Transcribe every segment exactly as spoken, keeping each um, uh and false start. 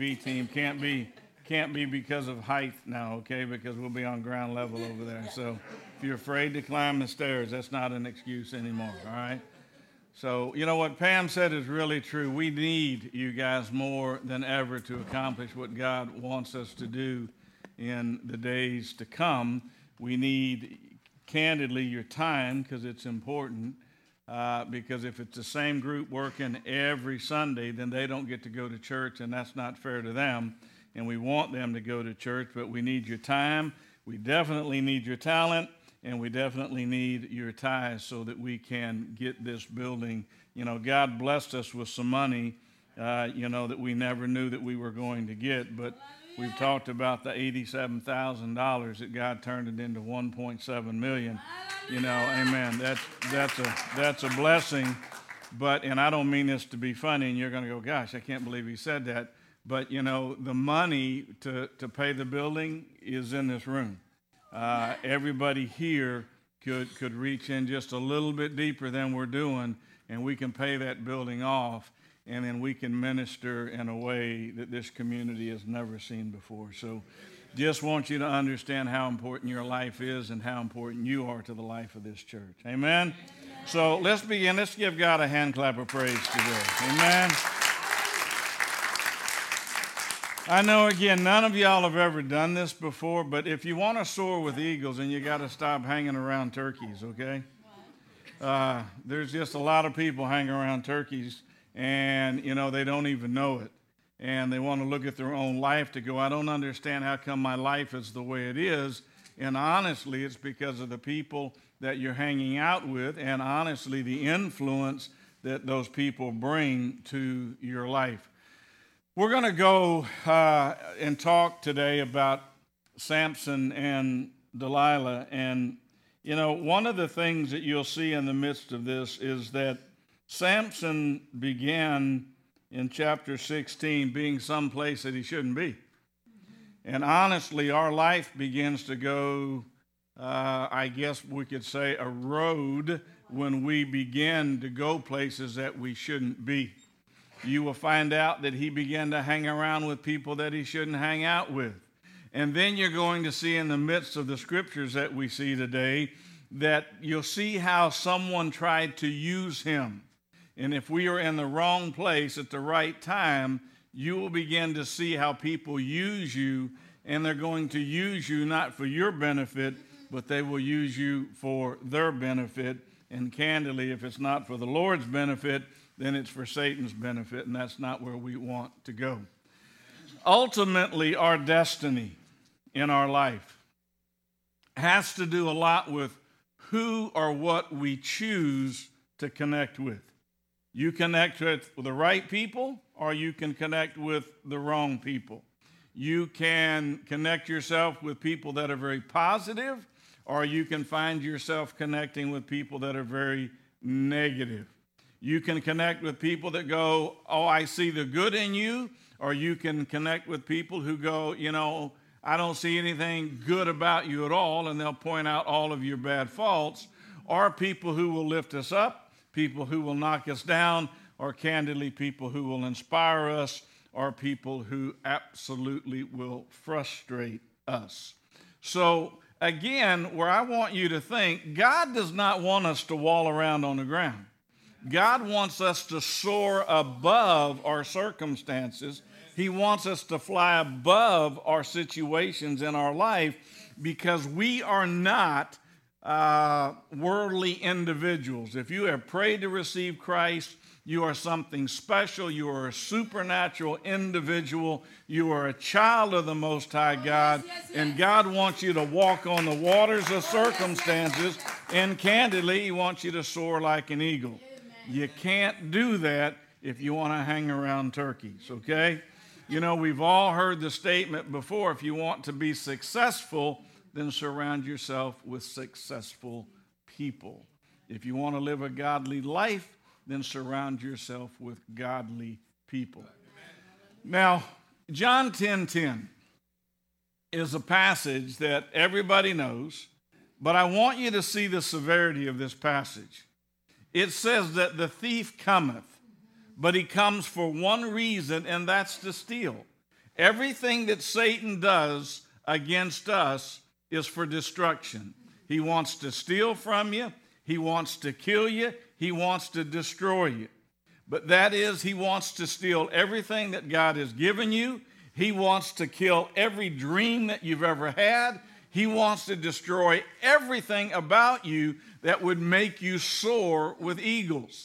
V team. Can't be, can't be because of height now, okay? Because we'll be on ground level over there. So if you're afraid to climb the stairs, that's not an excuse anymore, all right? So, you know, what Pam said is really true. We need you guys more than ever to accomplish what God wants us to do in the days to come. We need, candidly, your time, because it's important. Uh, because if it's the same group working every Sunday, then they don't get to go to church, and that's not fair to them. And we want them to go to church, but we need your time. We definitely need your talent. And we definitely need your tithes so that we can get this building. You know, God blessed us with some money, uh, you know, that we never knew that we were going to get. But we've talked about the eighty-seven thousand dollars that God turned it into one point seven million dollars. You know, amen. That's, that's, a, that's a blessing. But, and I don't mean this to be funny, and you're going to go, gosh, I can't believe he said that. But, you know, the money to, to pay the building is in this room. Uh, everybody here could could reach in just a little bit deeper than we're doing, and we can pay that building off, and then we can minister in a way that this community has never seen before. So just want you to understand how important your life is and how important you are to the life of this church. Amen? Amen. So let's begin. Let's give God a hand clap of praise today. Amen. I know, again, none of y'all have ever done this before, but if you want to soar with eagles, then you got to stop hanging around turkeys, okay? Uh, there's just a lot of people hanging around turkeys, and, you know, they don't even know it. And they want to look at their own life to go, I don't understand how come my life is the way it is. And honestly, it's because of the people that you're hanging out with, and honestly, the influence that those people bring to your life. We're going to go uh, and talk today about Samson and Delilah. And, you know, one of the things that you'll see in the midst of this is that Samson began in chapter sixteen being someplace that he shouldn't be. And honestly, our life begins to go, uh, I guess we could say, a road when we begin to go places that we shouldn't be. You will find out that he began to hang around with people that he shouldn't hang out with. And then you're going to see in the midst of the scriptures that we see today that you'll see how someone tried to use him. And if we are in the wrong place at the right time, you will begin to see how people use you, and they're going to use you not for your benefit, but they will use you for their benefit. And candidly, if it's not for the Lord's benefit, then it's for Satan's benefit, and that's not where we want to go. Ultimately, our destiny in our life has to do a lot with who or what we choose to connect with. You connect with the right people, or you can connect with the wrong people. You can connect yourself with people that are very positive, or you can find yourself connecting with people that are very negative. You can connect with people that go, oh, I see the good in you, or you can connect with people who go, you know, I don't see anything good about you at all, and they'll point out all of your bad faults, or people who will lift us up, people who will knock us down, or candidly, people who will inspire us, or people who absolutely will frustrate us. So, again, where I want you to think, God does not want us to wall around on the ground. God wants us to soar above our circumstances. He wants us to fly above our situations in our life because we are not uh, worldly individuals. If you have prayed to receive Christ, you are something special. You are a supernatural individual. You are a child of the Most High God. And God wants you to walk on the waters of circumstances. And candidly, He wants you to soar like an eagle. You can't do that if you want to hang around turkeys, okay? You know, we've all heard the statement before, if you want to be successful, then surround yourself with successful people. If you want to live a godly life, then surround yourself with godly people. Now, John ten ten is a passage that everybody knows, but I want you to see the severity of this passage. It says that the thief cometh, but he comes for one reason, and that's to steal. Everything that Satan does against us is for destruction. He wants to steal from you. He wants to kill you. He wants to destroy you. But that is, he wants to steal everything that God has given you. He wants to kill every dream that you've ever had. He wants to destroy everything about you that would make you soar with eagles.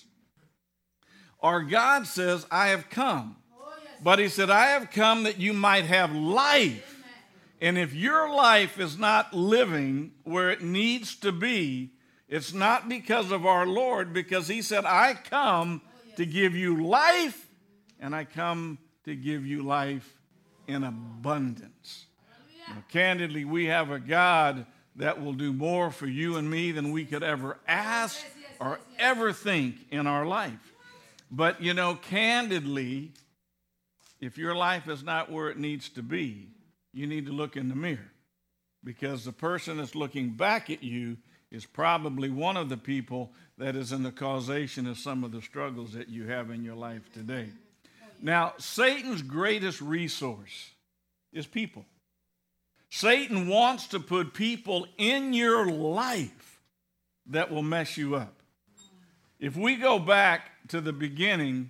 Our God says, I have come. But he said, I have come that you might have life. And if your life is not living where it needs to be, it's not because of our Lord, because he said, I come to give you life, and I come to give you life in abundance. Now, candidly, we have a God that will do more for you and me than we could ever ask or ever think in our life. But, you know, candidly, if your life is not where it needs to be, you need to look in the mirror, because the person that's looking back at you is probably one of the people that is in the causation of some of the struggles that you have in your life today. Now, Satan's greatest resource is people. Satan wants to put people in your life that will mess you up. If we go back to the beginning,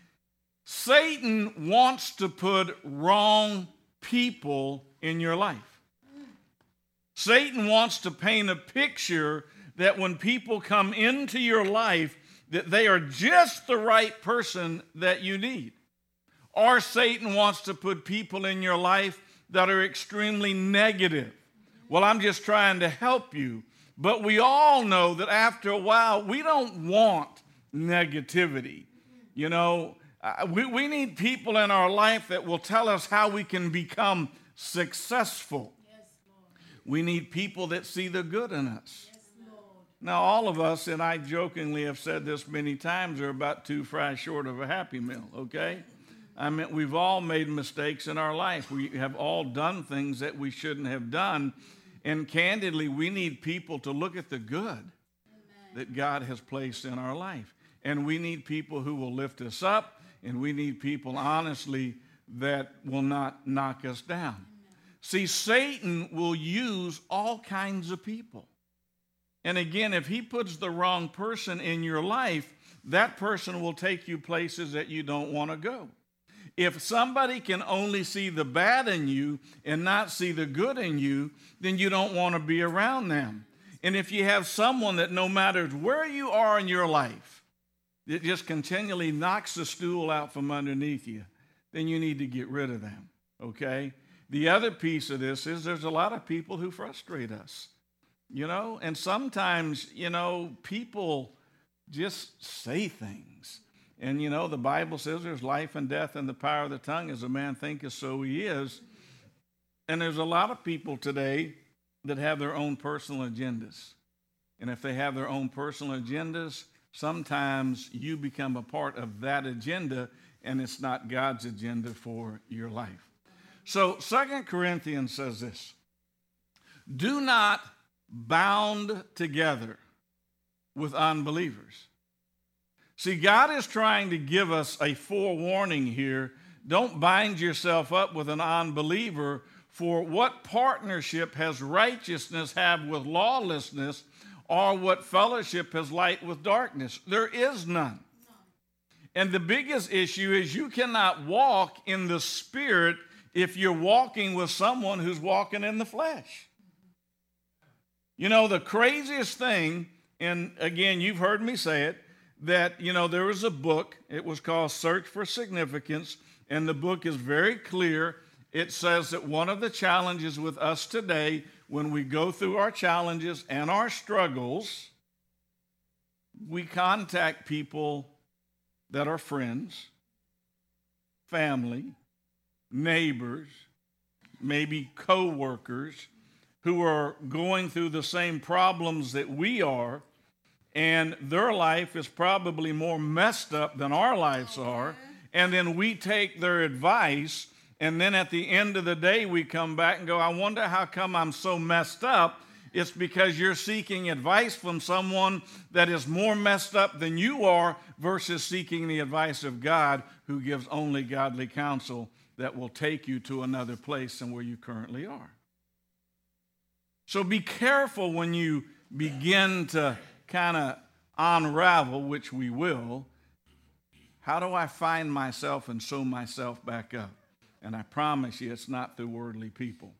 Satan wants to put wrong people in your life. Satan wants to paint a picture that when people come into your life, that they are just the right person that you need. Or Satan wants to put people in your life that are extremely negative. Well, I'm just trying to help you. But we all know that after a while, we don't want negativity. You know, uh, we, we need people in our life that will tell us how we can become successful. Yes, we need people that see the good in us. Yes, now, all of us, and I jokingly have said this many times, are about two fries short of a Happy Meal, okay? I mean, we've all made mistakes in our life. We have all done things that we shouldn't have done. And candidly, we need people to look at the good Amen. That God has placed in our life. And we need people who will lift us up, and we need people, honestly, that will not knock us down. Amen. See, Satan will use all kinds of people. And again, if he puts the wrong person in your life, that person will take you places that you don't want to go. If somebody can only see the bad in you and not see the good in you, then you don't want to be around them. And if you have someone that no matter where you are in your life, it just continually knocks the stool out from underneath you, then you need to get rid of them, okay? The other piece of this is there's a lot of people who frustrate us, you know? And sometimes, you know, people just say things. And, you know, the Bible says there's life and death in the power of the tongue. As a man thinketh, so he is. And there's a lot of people today that have their own personal agendas. And if they have their own personal agendas, sometimes you become a part of that agenda, and it's not God's agenda for your life. So Second Corinthians says this: do not bound together with unbelievers. See, God is trying to give us a forewarning here. Don't bind yourself up with an unbeliever, for what partnership has righteousness have with lawlessness, or what fellowship has light with darkness? There is none. And the biggest issue is you cannot walk in the Spirit if you're walking with someone who's walking in the flesh. You know, the craziest thing, and again, you've heard me say it, that, you know, there was a book, it was called Search for Significance, and the book is very clear. It says that one of the challenges with us today, when we go through our challenges and our struggles, we contact people that are friends, family, neighbors, maybe co-workers who are going through the same problems that we are, and their life is probably more messed up than our lives are, and then we take their advice, and then at the end of the day, we come back and go, I wonder how come I'm so messed up. It's because you're seeking advice from someone that is more messed up than you are versus seeking the advice of God, who gives only godly counsel that will take you to another place than where you currently are. So be careful when you begin to kind of unravel, which we will. How do I find myself and sew myself back up? And I promise you, it's not through worldly people.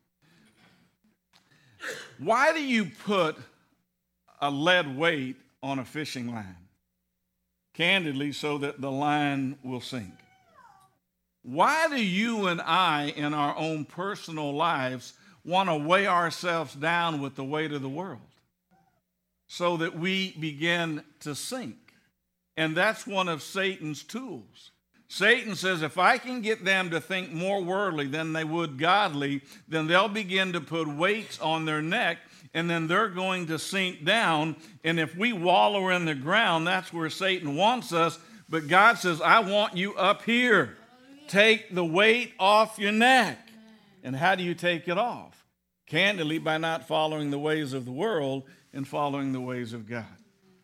Why do you put a lead weight on a fishing line? Candidly, so that the line will sink. Why do you and I, in our own personal lives, want to weigh ourselves down with the weight of the world? So that we begin to sink. And that's one of Satan's tools. Satan says, if I can get them to think more worldly than they would godly, then they'll begin to put weights on their neck, and then they're going to sink down. And if we wallow in the ground, that's where Satan wants us. But God says, I want you up here. Take the weight off your neck. And how do you take it off? Candidly, by not following the ways of the world and following the ways of God.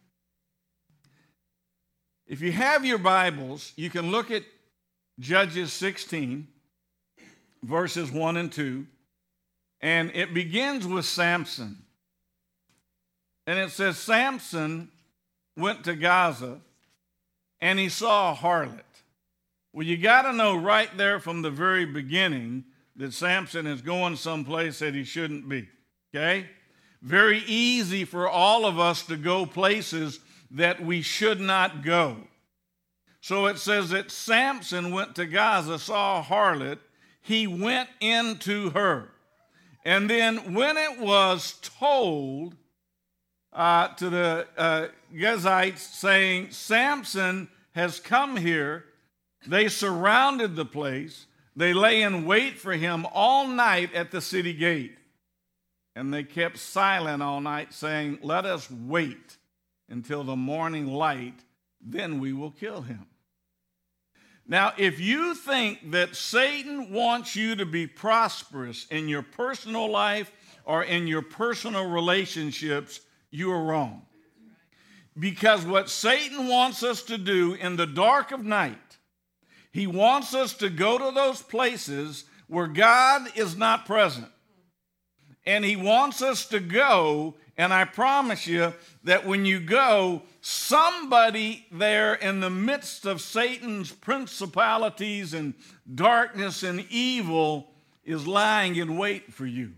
If you have your Bibles, you can look at Judges sixteen, verses one and two, and it begins with Samson. And it says, Samson went to Gaza, and he saw a harlot. Well, you got to know right there from the very beginning that Samson is going someplace that he shouldn't be, okay? Very easy for all of us to go places that we should not go. So it says that Samson went to Gaza, saw a harlot, he went into her. And then when it was told uh, to the uh, Gezites saying, Samson has come here, they surrounded the place. They lay in wait for him all night at the city gate. And they kept silent all night, saying, let us wait until the morning light, then we will kill him. Now, if you think that Satan wants you to be prosperous in your personal life or in your personal relationships, you are wrong. Because what Satan wants us to do in the dark of night, he wants us to go to those places where God is not present. And he wants us to go, and I promise you that when you go, somebody there in the midst of Satan's principalities and darkness and evil is lying in wait for you.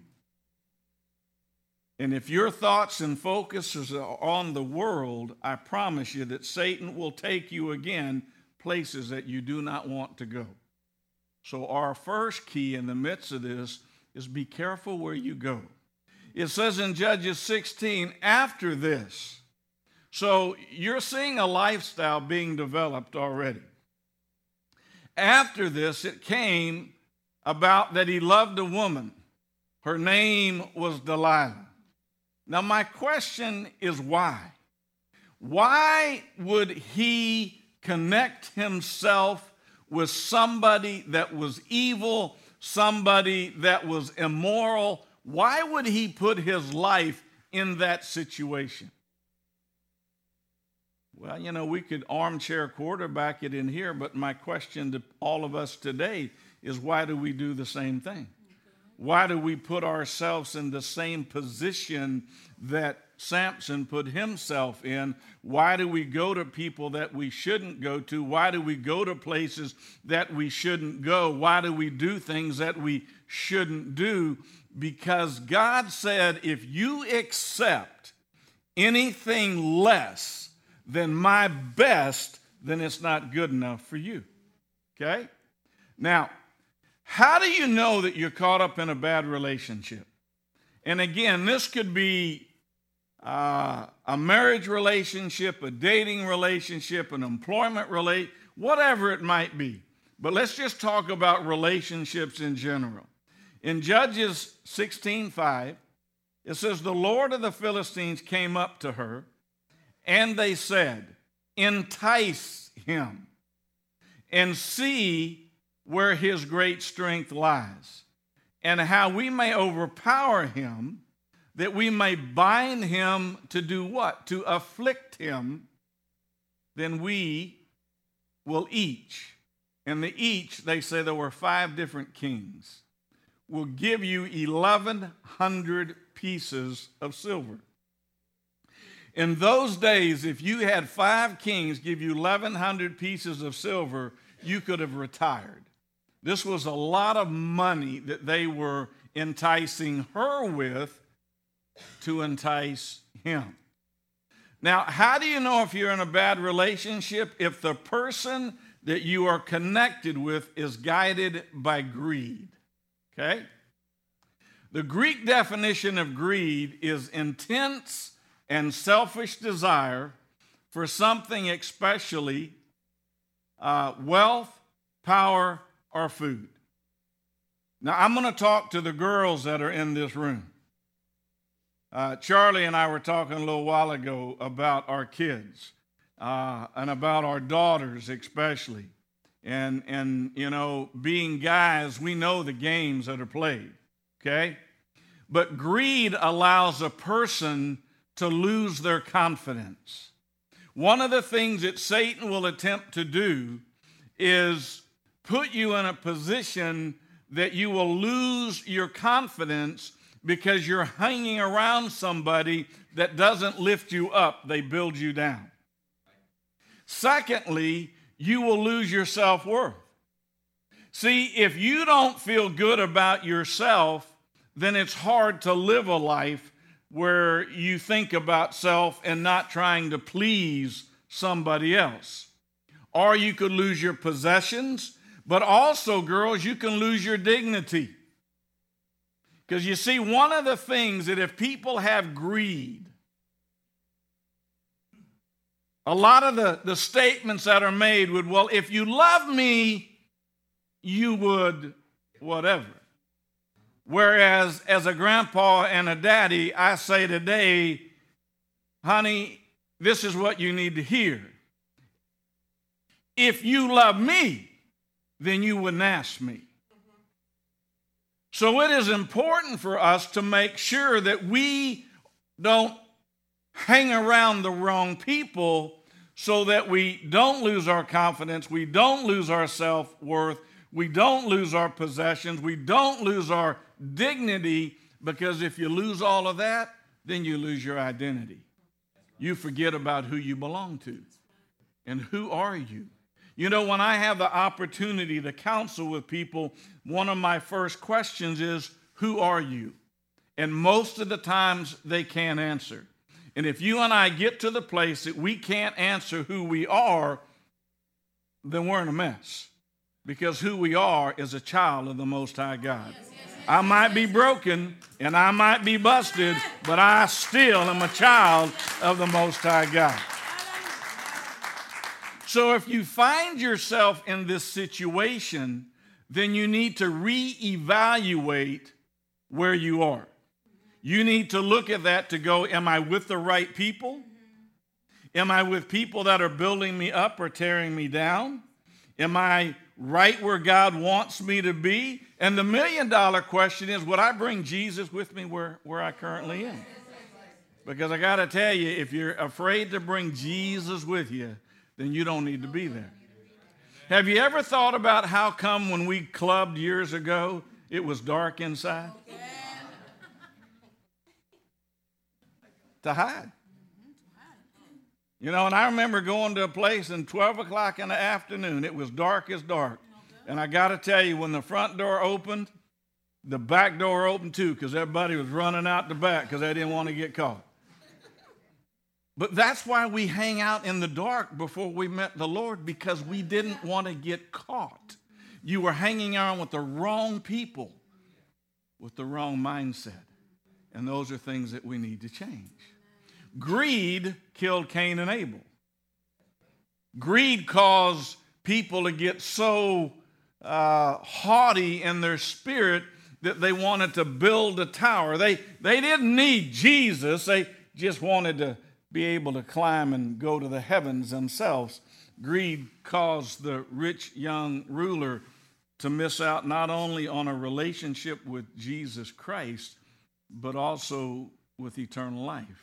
And if your thoughts and focus is on the world, I promise you that Satan will take you again places that you do not want to go. So our first key in the midst of this is be careful where you go. It says in Judges sixteen, after this. So you're seeing a lifestyle being developed already. After this, it came about that he loved a woman. Her name was Delilah. Now my question is why? Why would he connect himself with somebody that was evil, somebody that was immoral? Why would he put his life in that situation? Well, you know, we could armchair quarterback it in here, but my question to all of us today is why do we do the same thing? Why do we put ourselves in the same position that Samson put himself in? Why do we go to people that we shouldn't go to? Why do we go to places that we shouldn't go? Why do we do things that we shouldn't do? Because God said, if you accept anything less than my best, then it's not good enough for you. Okay? Now, how do you know that you're caught up in a bad relationship? And again, this could be uh, a marriage relationship, a dating relationship, an employment relationship, whatever it might be. But let's just talk about relationships in general. In Judges sixteen five, it says, the Lord of the Philistines came up to her, and they said, entice him, and see where his great strength lies, and how we may overpower him, that we may bind him to do what? To afflict him. Then we will each and the each, they say there were five different kings, will give you eleven hundred pieces of silver. In those days, if you had five kings give you eleven hundred pieces of silver, you could have retired. This was a lot of money that they were enticing her with to entice him. Now, how do you know if you're in a bad relationship? If the person that you are connected with is guided by greed, okay? The Greek definition of greed is intense and selfish desire for something, especially uh, wealth, power, or food. Now, I'm going to talk to the girls that are in this room. Uh, Charlie and I were talking a little while ago about our kids uh, and about our daughters especially. And, and, you know, being guys, we know the games that are played, okay? But greed allows a person to lose their confidence. One of the things that Satan will attempt to do is put you in a position that you will lose your confidence because you're hanging around somebody that doesn't lift you up, they build you down. Secondly, you will lose your self-worth. See, if you don't feel good about yourself, then it's hard to live a life where you think about self and not trying to please somebody else. Or you could lose your possessions, but also, girls, you can lose your dignity. Because you see, one of the things that if people have greed, a lot of the, the statements that are made would, well, if you love me, you would whatever. Whereas as a grandpa and a daddy, I say today, honey, this is what you need to hear. If you love me, then you wouldn't ask me. So it is important for us to make sure that we don't hang around the wrong people so that we don't lose our confidence, we don't lose our self-worth, we don't lose our possessions, we don't lose our dignity, because if you lose all of that, then you lose your identity. You forget about who you belong to. And who are you? You know, when I have the opportunity to counsel with people, one of my first questions is, who are you? And most of the times they can't answer. And if you and I get to the place that we can't answer who we are, then we're in a mess. Because who we are is a child of the Most High God. I might be broken and I might be busted, but I still am a child of the Most High God. So if you find yourself in this situation, then you need to reevaluate where you are. You need to look at that to go, am I with the right people? Am I with people that are building me up or tearing me down? Am I right where God wants me to be? And the million dollar question is, would I bring Jesus with me where, where I currently am? Because I got to tell you, if you're afraid to bring Jesus with you, then you don't need to be there. Have you ever thought about how come when we clubbed years ago, it was dark inside? To hide. You know, and I remember going to a place and twelve o'clock in the afternoon, it was dark as dark. And I got to tell you, when the front door opened, the back door opened too, because everybody was running out the back because they didn't want to get caught. But that's why we hang out in the dark before we met the Lord, because we didn't want to get caught. You were hanging out with the wrong people with the wrong mindset. And those are things that we need to change. Greed killed Cain and Abel. Greed caused people to get so uh, haughty in their spirit that they wanted to build a tower. They, they didn't need Jesus. They just wanted to be able to climb and go to the heavens themselves. Greed caused the rich young ruler to miss out not only on a relationship with Jesus Christ, but also with eternal life.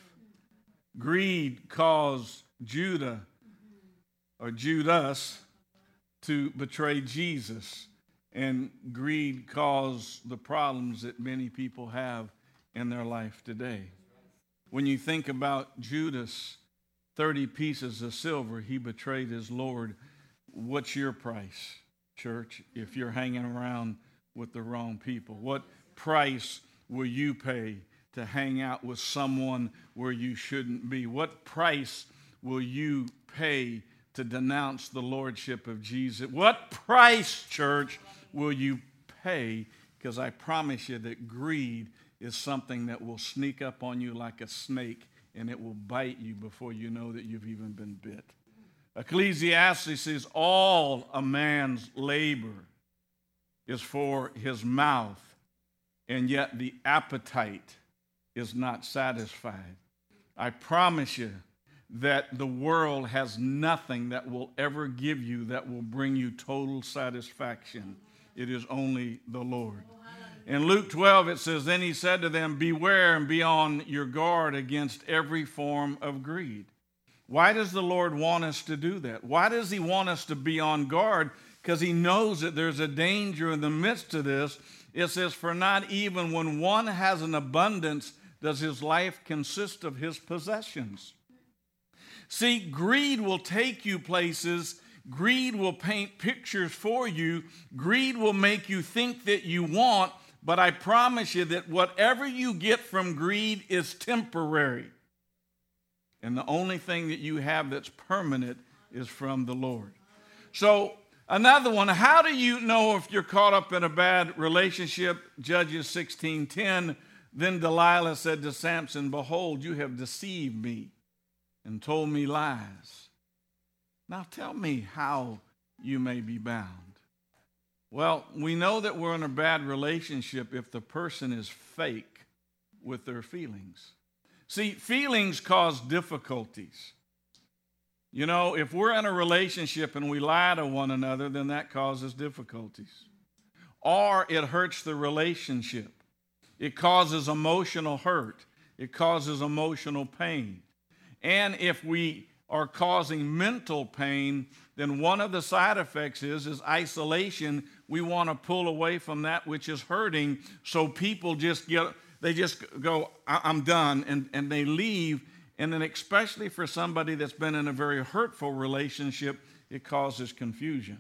Greed caused Judah, or Judas, to betray Jesus, and greed caused the problems that many people have in their life today. When you think about Judas, thirty pieces of silver, he betrayed his Lord. What's your price, church, if you're hanging around with the wrong people? What price will you pay to hang out with someone where you shouldn't be? What price will you pay to denounce the lordship of Jesus? What price, church, will you pay? Because I promise you that greed is something that will sneak up on you like a snake, and it will bite you before you know that you've even been bit. Ecclesiastes says all a man's labor is for his mouth, and yet the appetite is not satisfied. I promise you that the world has nothing that will ever give you that will bring you total satisfaction. It is only the Lord. In Luke twelve, it says, then he said to them, beware and be on your guard against every form of greed. Why does the Lord want us to do that? Why does he want us to be on guard? Because he knows that there's a danger in the midst of this. It says, for not even when one has an abundance does his life consist of his possessions. See, greed will take you places. Greed will paint pictures for you. Greed will make you think that you want, but I promise you that whatever you get from greed is temporary. And the only thing that you have that's permanent is from the Lord. So another one, how do you know if you're caught up in a bad relationship? Judges sixteen ten, then Delilah said to Samson, behold, you have deceived me and told me lies. Now tell me how you may be bound. Well, we know that we're in a bad relationship if the person is fake with their feelings. See, feelings cause difficulties. You know, if we're in a relationship and we lie to one another, then that causes difficulties. Or it hurts the relationship. It causes emotional hurt. It causes emotional pain. And if we are causing mental pain, then one of the side effects is, is isolation. We want to pull away from that which is hurting, so people just get, they just go, I'm done, and, and they leave. And then especially for somebody that's been in a very hurtful relationship, it causes confusion.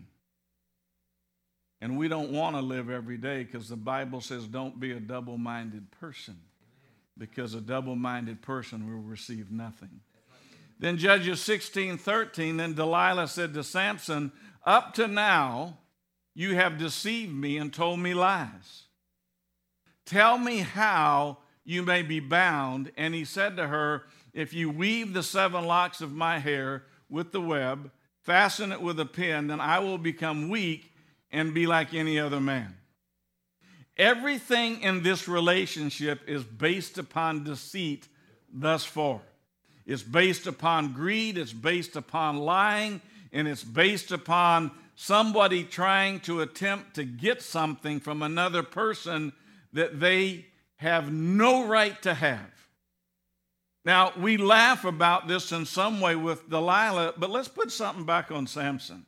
And we don't want to live every day, because the Bible says don't be a double-minded person, because a double-minded person will receive nothing. Then Judges sixteen thirteen, then Delilah said to Samson, up to now you have deceived me and told me lies. Tell me how you may be bound. And he said to her, if you weave the seven locks of my hair with the web, fasten it with a pin, then I will become weak and be like any other man. Everything in this relationship is based upon deceit thus far. It's based upon greed, it's based upon lying, and it's based upon somebody trying to attempt to get something from another person that they have no right to have. Now, we laugh about this in some way with Delilah, but let's put something back on Samson.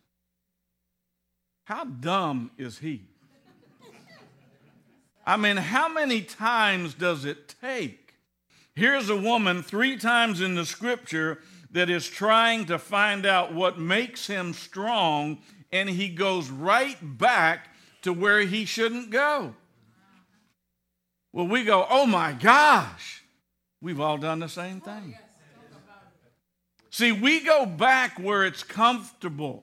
How dumb is he? I mean, how many times does it take? Here's a woman three times in the scripture that is trying to find out what makes him strong, and he goes right back to where he shouldn't go. Well, we go, oh my gosh, we've all done the same thing. See, we go back where it's comfortable.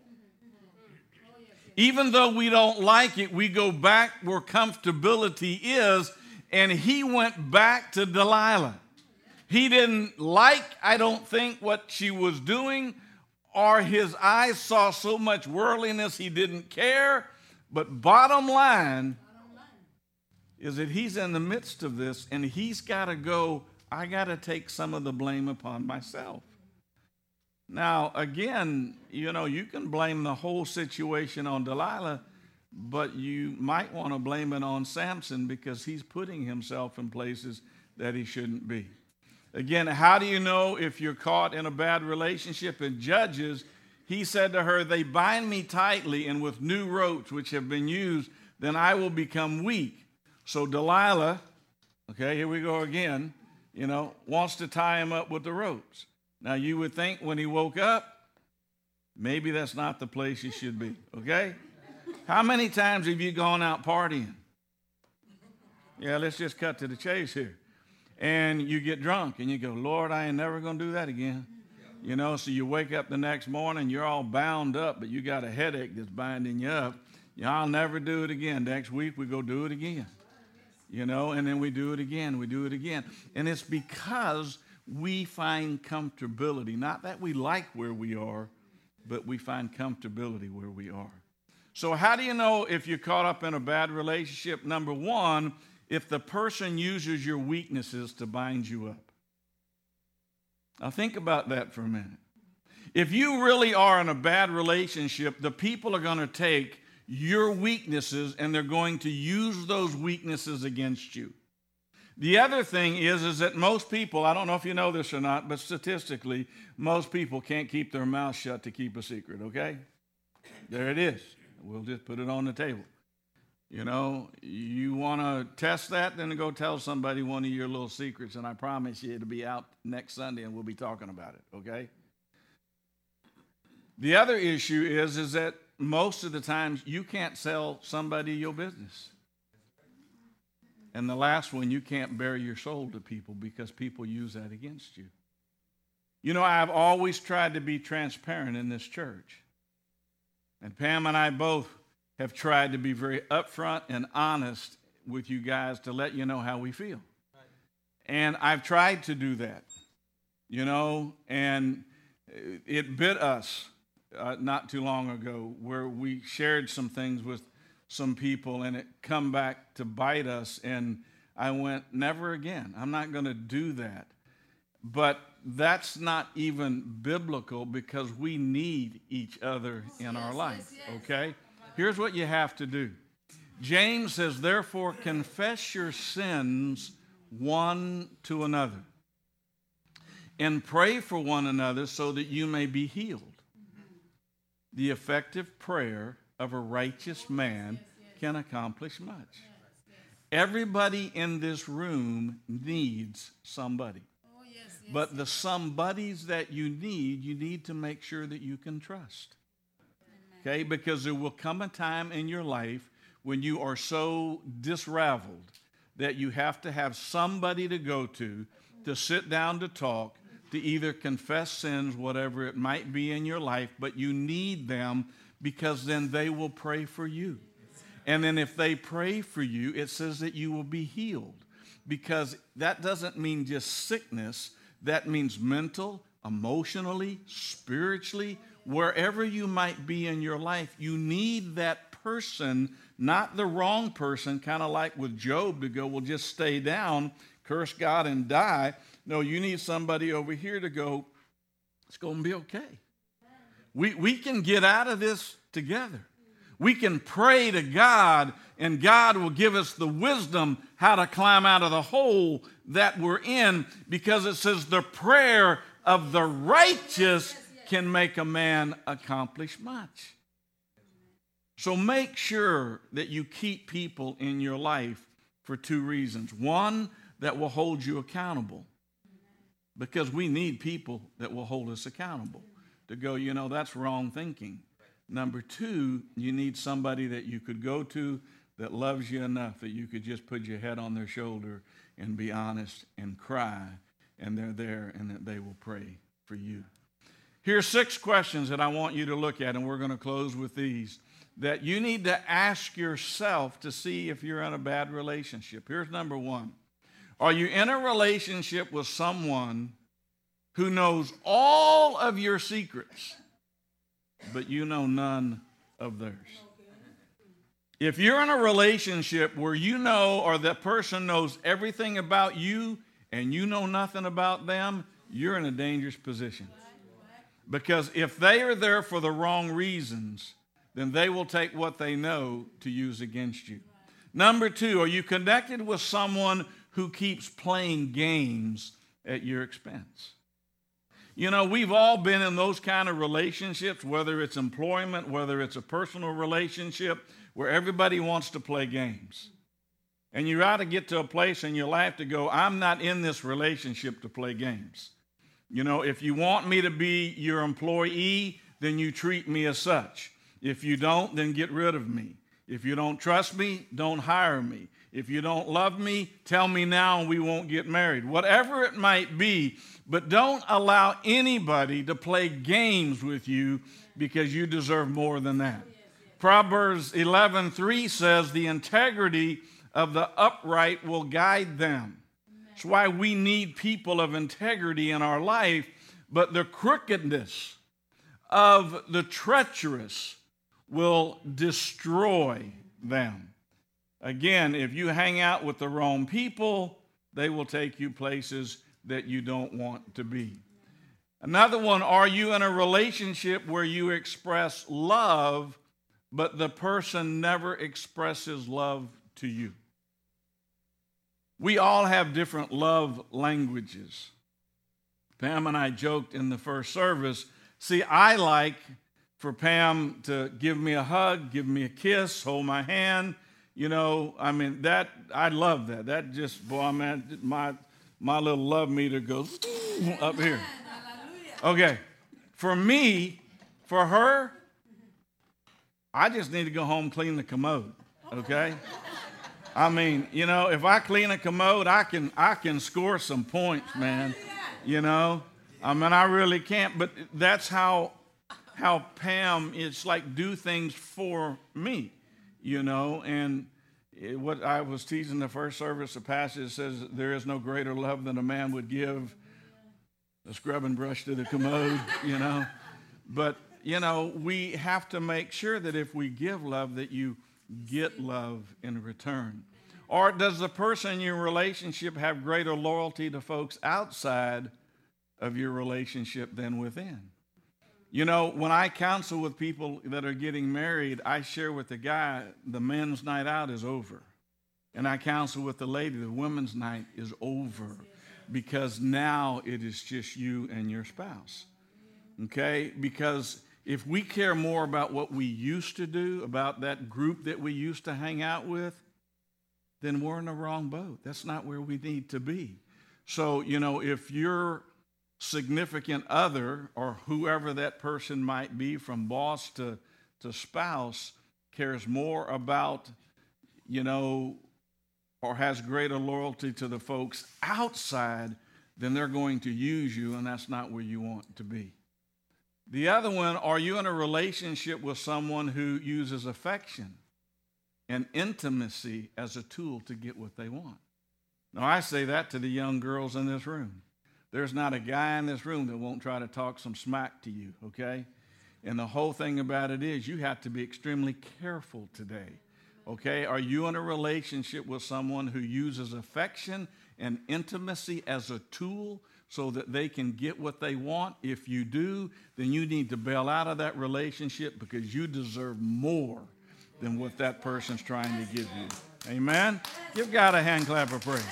Even though we don't like it, we go back where comfortability is, and he went back to Delilah. He didn't like, I don't think, what she was doing, or his eyes saw so much worldliness he didn't care. But bottom line is that he's in the midst of this, and he's got to go, I got to take some of the blame upon myself. Now, again, you know, you can blame the whole situation on Delilah, but you might want to blame it on Samson, because he's putting himself in places that he shouldn't be. Again, how do you know if you're caught in a bad relationship? In Judges, He said to her, they bind me tightly, and with new ropes which have been used, then I will become weak. So Delilah, okay, here we go again, you know, wants to tie him up with the ropes. Now, you would think when he woke up, maybe that's not the place you should be, okay? How many times have you gone out partying? Yeah, let's just cut to the chase here. And you get drunk, and you go, Lord, I ain't never going to do that again. You know, so you wake up the next morning, you're all bound up, but you got a headache that's binding you up. Yeah, I'll never do it again. Next week, we go do it again. You know, and then we do it again, we do it again. And it's because we find comfortability. Not that we like where we are, but we find comfortability where we are. So how do you know if you're caught up in a bad relationship? Number one, if the person uses your weaknesses to bind you up. Now think about that for a minute. If you really are in a bad relationship, the people are going to take your weaknesses and they're going to use those weaknesses against you. The other thing is, is that most people, I don't know if you know this or not, but statistically, most people can't keep their mouth shut to keep a secret, okay? There it is. We'll just put it on the table. You know, you want to test that, then go tell somebody one of your little secrets, and I promise you it'll be out next Sunday and we'll be talking about it, okay? The other issue is, is that most of the times you can't sell somebody your business. And the last one, you can't bare your soul to people because people use that against you. You know, I've always tried to be transparent in this church. And Pam and I both have tried to be very upfront and honest with you guys to let you know how we feel. And I've tried to do that, you know, and it bit us uh, not too long ago where we shared some things with some people and it come back to bite us. And I went, never again. I'm not going to do that. But that's not even biblical because we need each other in our life, okay? Here's what you have to do. James says, therefore, confess your sins one to another and pray for one another so that you may be healed. The effective prayer of a righteous man can accomplish much. Everybody in this room needs somebody. But the somebodies that you need, you need to make sure that you can trust. Okay, because there will come a time in your life when you are so disraveled that you have to have somebody to go to, to sit down to talk, to either confess sins, whatever it might be in your life, but you need them because then they will pray for you. And then if they pray for you, it says that you will be healed because that doesn't mean just sickness. That means mental, emotionally, spiritually, wherever you might be in your life, you need that person, not the wrong person, kind of like with Job to go, well, just stay down, curse God and die. No, you need somebody over here to go, it's going to be okay. We, we can get out of this together. We can pray to God, and God will give us the wisdom how to climb out of the hole that we're in, because it says the prayer of the righteous can make a man accomplish much. So make sure that you keep people in your life for two reasons. One, that will hold you accountable, because we need people that will hold us accountable to go, you know, that's wrong thinking. Number two, you need somebody that you could go to that loves you enough that you could just put your head on their shoulder and be honest and cry, and they're there and that they will pray for you. Here's six questions that I want you to look at, and we're going to close with these, that you need to ask yourself to see if you're in a bad relationship. Here's number one. Are you in a relationship with someone who knows all of your secrets, but you know none of theirs? If you're in a relationship where you know, or that person knows everything about you and you know nothing about them, you're in a dangerous position. Because if they are there for the wrong reasons, then they will take what they know to use against you. Number two, are you connected with someone who keeps playing games at your expense? You know, we've all been in those kind of relationships, whether it's employment, whether it's a personal relationship, where everybody wants to play games. And you ought to get to a place in your life to go, I'm not in this relationship to play games. You know, if you want me to be your employee, then you treat me as such. If you don't, then get rid of me. If you don't trust me, don't hire me. If you don't love me, tell me now and we won't get married. Whatever it might be, but don't allow anybody to play games with you because you deserve more than that. Proverbs eleven three says, the integrity of the upright will guide them. That's why we need people of integrity in our life, but the crookedness of the treacherous will destroy them. Again, if you hang out with the wrong people, they will take you places that you don't want to be. Another one, are you in a relationship where you express love, but the person never expresses love to you? We all have different love languages. Pam and I joked in the first service, see, I like for Pam to give me a hug, give me a kiss, hold my hand. You know, I mean, that, I love that. That just, boy, man, my, my little love meter goes up here. Okay, for me, for her, I just need to go home and clean the commode, okay? I mean, you know, if I clean a commode, I can I can score some points, man. You know, I mean, I really can't. But that's how how Pam, it's like do things for me, you know. And it, what I was teaching the first service, a passage says there is no greater love than a man would give a scrub and brush to the commode, you know. But you know, we have to make sure that if we give love, that you get love in return. Or does the person in your relationship have greater loyalty to folks outside of your relationship than within? You know, when I counsel with people that are getting married, I share with the guy, the men's night out is over. And I counsel with the lady, the women's night is over. Because now it is just you and your spouse. Okay? Because if we care more about what we used to do, about that group that we used to hang out with, then we're in the wrong boat. That's not where we need to be. So, you know, if your significant other or whoever that person might be, from boss to, to spouse, cares more about, you know, or has greater loyalty to the folks outside, then they're going to use you, and that's not where you want to be. The other one, are you in a relationship with someone who uses affection and intimacy as a tool to get what they want? Now, I say that to the young girls in this room. There's not a guy in this room that won't try to talk some smack to you, okay? And the whole thing about it is you have to be extremely careful today, okay? Are you in a relationship with someone who uses affection and intimacy as a tool so that they can get what they want? If you do, then you need to bail out of that relationship because you deserve more than what that person's trying to give you. Amen? Give God a hand clap of praise.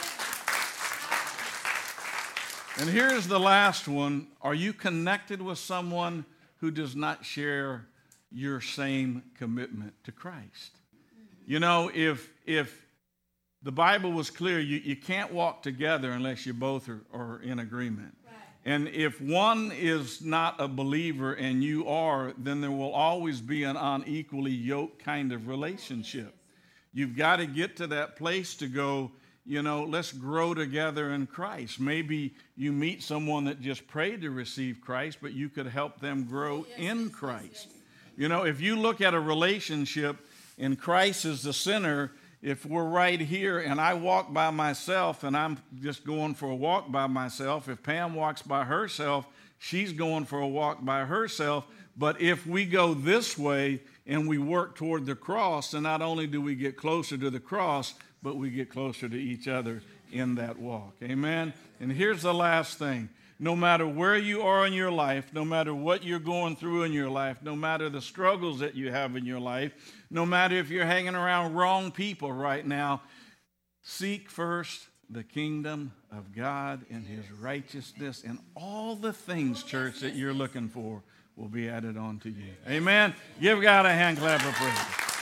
And here's the last one. Are you connected with someone who does not share your same commitment to Christ? You know, if if the Bible was clear, you, you can't walk together unless you both are, are in agreement. Right. And if one is not a believer and you are, then there will always be an unequally yoked kind of relationship. You've got to get to that place to go, you know, let's grow together in Christ. Maybe you meet someone that just prayed to receive Christ, but you could help them grow yes, in yes, Christ. Yes, yes. You know, if you look at a relationship and Christ is the center, if we're right here and I walk by myself and I'm just going for a walk by myself, if Pam walks by herself, she's going for a walk by herself. But if we go this way and we work toward the cross, then not only do we get closer to the cross, but we get closer to each other in that walk. Amen? And here's the last thing. No matter where you are in your life, no matter what you're going through in your life, no matter the struggles that you have in your life, no matter if you're hanging around wrong people right now, seek first the kingdom of God and his righteousness, and all the things, church, that you're looking for will be added on to you. Amen. Give God a hand clap of praise.